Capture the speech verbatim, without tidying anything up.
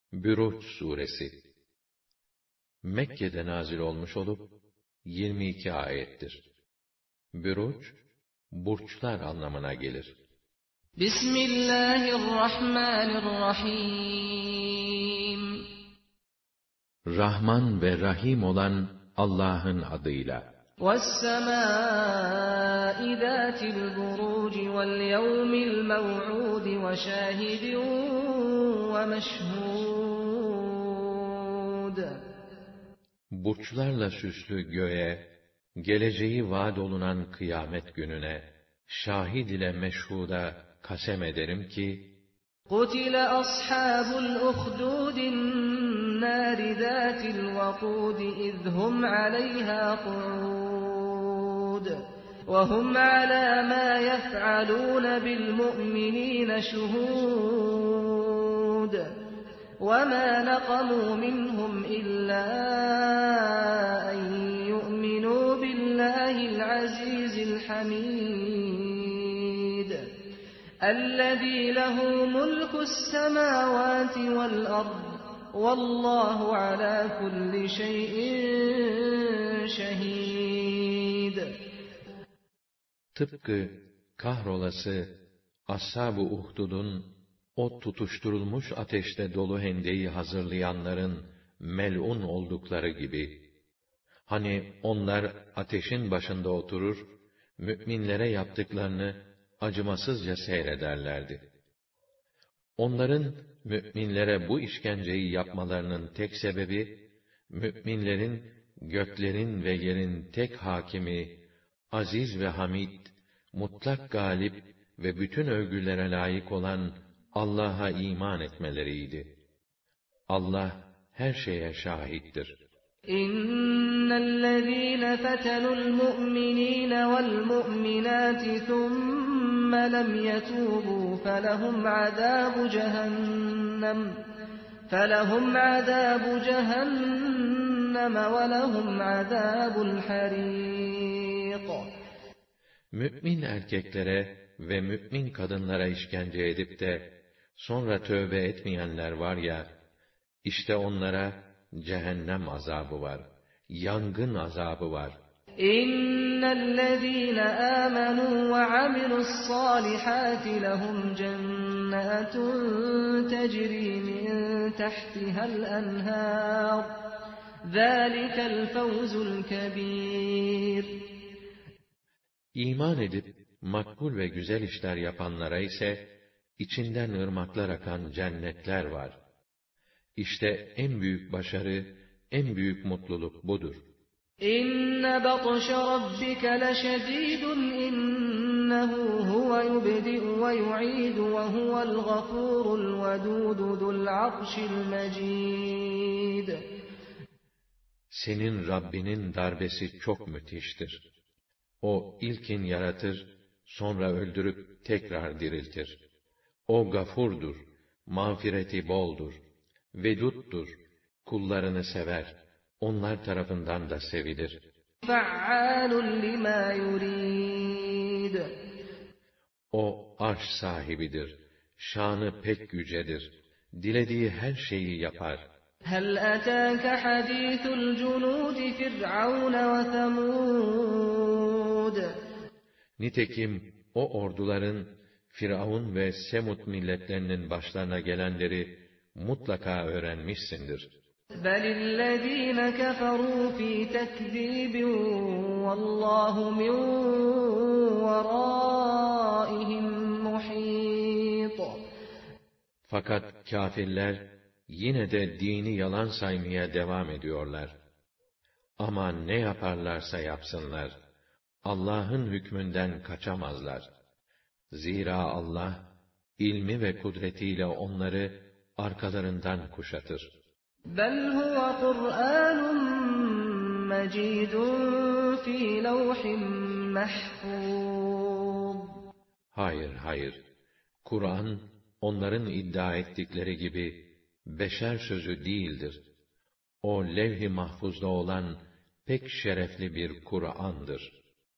Büruç suresi Mekke'de nazil olmuş olup yirmi iki ayettir. Büruç, burçlar anlamına gelir. Bismillahirrahmanirrahim. Rahman ve Rahim olan Allah'ın adıyla. وَالسَّمَاءِ ذَاتِ الْبُرُوجِ وَالْيَوْمِ الْمَوْعُودِ وَشَاهِدٍ وَمَشْهُودٍ. Burçlarla süslü göğe, geleceği vaad olunan kıyamet gününe, şahid ile meşhuda kasem ederim ki, قُتِلَ أَصْحَابُ الْأُخْدُودِ النَّارِ ذَاتِ الْوَقُودِ إِذْ هُمْ عَلَيْهَا قُعُودٌ وَهُمْ عَلَى مَا يَفْعَلُونَ بِالْمُؤْمِنِينَ شُهُودٌ وَمَا نَقَمُوا مِنْهُمْ إِلَّا أَنْ يُؤْمِنُوا بِاللَّهِ الْعَزِيزِ الْحَمِيدِ الَّذِي لَهُ مُلْكُ السَّمَاوَاتِ وَالْأَرْضِ وَاللّٰهُ عَلَى كُلِّ شَيْءٍ شَهِيدٌ. Tıpkı kahrolası Ashab-ı Uhdud'un o tutuşturulmuş ateşte dolu hendeyi hazırlayanların mel'un oldukları gibi, hani onlar ateşin başında oturur, müminlere yaptıklarını acımasızca seyrederlerdi. Onların müminlere bu işkenceyi yapmalarının tek sebebi, müminlerin göklerin ve yerin tek hakimi, aziz ve hamid, mutlak galip ve bütün övgülere layık olan Allah'a iman etmeleriydi. Allah her şeye şahittir. İnnellezîne fetenul mu'minîne vel mu'minâti thumme lem yetûbû felehum azâbu cehennem felehum azâbu cehennem ve lehum azâbul harîq. Mümin erkeklere ve mümin kadınlara işkence edip de sonra tövbe etmeyenler var ya, işte onlara cehennem azabı var, yangın azabı var. İnnellezîne âmenû ve amilussâlihâti lehum cennâtun tecrî min tahtihal enhâr. Zâlikel fevzul kebîr. İman edip makbul ve güzel işler yapanlara ise içinden ırmaklar akan cennetler var. İşte en büyük başarı, en büyük mutluluk budur. İnne batşe rabbike leşedîdun innehu huve yubdi'u ve yu'idu ve huvel gafurul vedûdu zul arşil mecîd. Senin Rabbinin darbesi çok müthiştir. O ilkin yaratır, sonra öldürüp tekrar diriltir. O gafurdur, mağfireti boldur, veduttur, kullarını sever, onlar tarafından da sevilir. Fe'alun lima yurid. O arş sahibidir, şanı pek yücedir, dilediği her şeyi yapar. Hel etâke hadîthul cunûdi Fir'aun ve Semûd. Nitekim o orduların Firavun ve Semud milletlerinin başlarına gelenleri mutlaka öğrenmişsindir. Belillezîne keferû fî tekzîbin vallâhu min verâihim muhît. Fakat kâfirler yine de dini yalan saymaya devam ediyorlar. Ama ne yaparlarsa yapsınlar, Allah'ın hükmünden kaçamazlar. Zira Allah, ilmi ve kudretiyle onları arkalarından kuşatır. Bel huve Kur'ânun mecîdun fî levhin mahfûz. Hayır, hayır. Kur'an, onların iddia ettikleri gibi beşer sözü değildir. O levh-i mahfuzda olan pek şerefli bir Kur'an'dır.